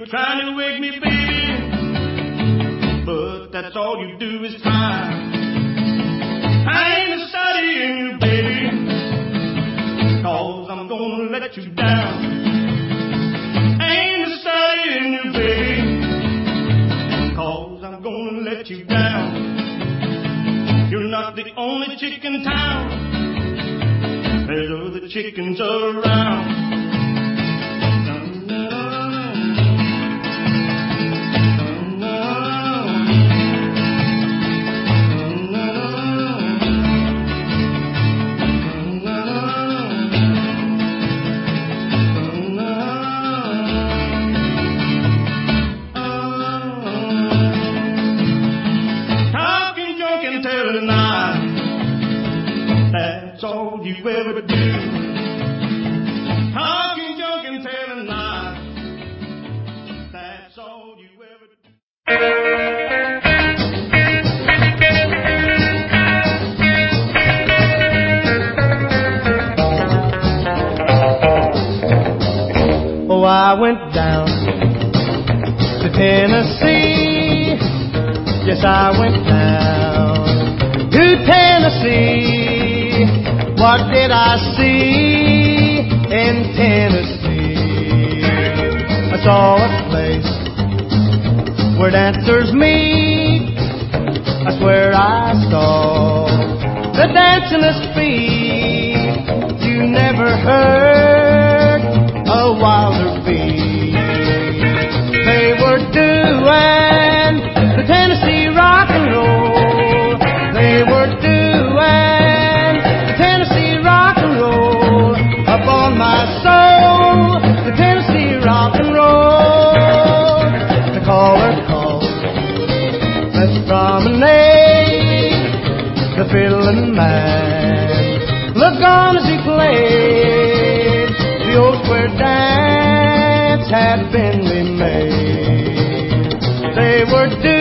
were trying to wake me, baby, but that's all you do is cry. I ain't studying you, baby, 'cause I'm gonna let you down. I ain't studying you, baby, 'cause I'm gonna let you down. You're not the only chick in town. There's other chickens around. That's all you ever do. Talking, junk, and telling lies. That's all you ever do. Oh, I went down to Tennessee. Yes, I went down to Tennessee. What did I see in Tennessee? I saw a place where dancers meet. I swear I saw the dancingest feet. You never heard a wilder beat. They were doing the Tennessee rock and roll. They were doing Tennessee rock and roll. Up on my soul, the Tennessee rock and roll. The caller called, let's promenade. The fiddling man looked on as he played. The old square dance had been remade. They were